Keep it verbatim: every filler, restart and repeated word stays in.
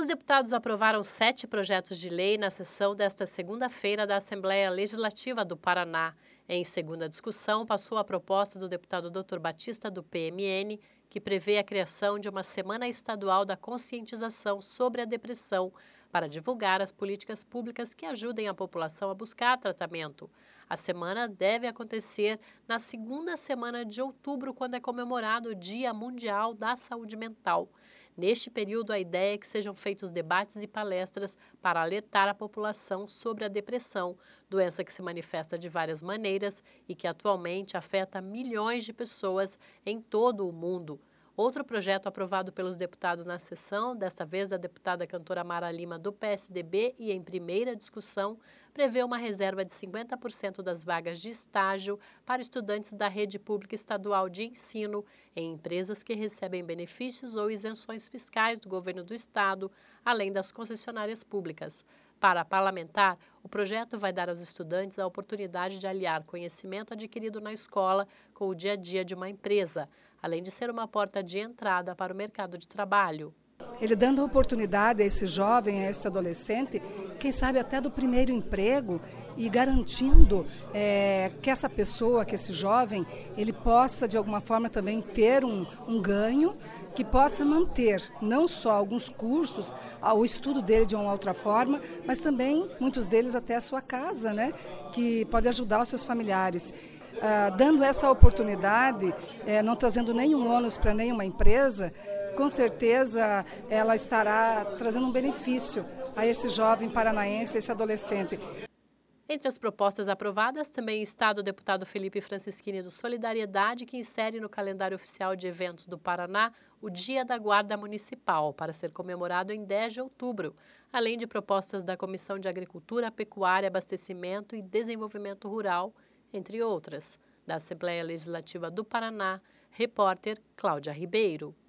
Os deputados aprovaram sete projetos de lei na sessão desta segunda-feira da Assembleia Legislativa do Paraná. Em segunda discussão, passou a proposta do deputado doutor Batista, do P M N, que prevê a criação de uma Semana Estadual da Conscientização sobre a Depressão, para divulgar as políticas públicas que ajudem a população a buscar tratamento. A semana deve acontecer na segunda semana de outubro, quando é comemorado o Dia Mundial da Saúde Mental. Neste período, a ideia é que sejam feitos debates e palestras para alertar a população sobre a depressão, doença que se manifesta de várias maneiras e que atualmente afeta milhões de pessoas em todo o mundo. Outro projeto aprovado pelos deputados na sessão, desta vez da deputada cantora Mara Lima, do P S D B, e em primeira discussão, prevê uma reserva de cinquenta por cento das vagas de estágio para estudantes da rede pública estadual de ensino em empresas que recebem benefícios ou isenções fiscais do governo do estado, além das concessionárias públicas. Para a parlamentar, o projeto vai dar aos estudantes a oportunidade de aliar conhecimento adquirido na escola com o dia a dia de uma empresa, além de ser uma porta de entrada para o mercado de trabalho. Ele dando oportunidade a esse jovem, a esse adolescente, quem sabe até do primeiro emprego, e garantindo é, que essa pessoa, que esse jovem, ele possa de alguma forma também ter um, um ganho, que possa manter não só alguns cursos, o estudo dele de uma outra forma, mas também muitos deles até a sua casa, né, que pode ajudar os seus familiares. Ah, dando essa oportunidade, é, não trazendo nenhum ônus para nenhuma empresa, com certeza ela estará trazendo um benefício a esse jovem paranaense, a esse adolescente. Entre as propostas aprovadas também está do deputado Felipe Francischini do Solidariedade, que insere no calendário oficial de eventos do Paraná o Dia da Guarda Municipal, para ser comemorado em dez de outubro, além de propostas da Comissão de Agricultura, Pecuária, Abastecimento e Desenvolvimento Rural, entre outras. Da Assembleia Legislativa do Paraná, repórter Cláudia Ribeiro.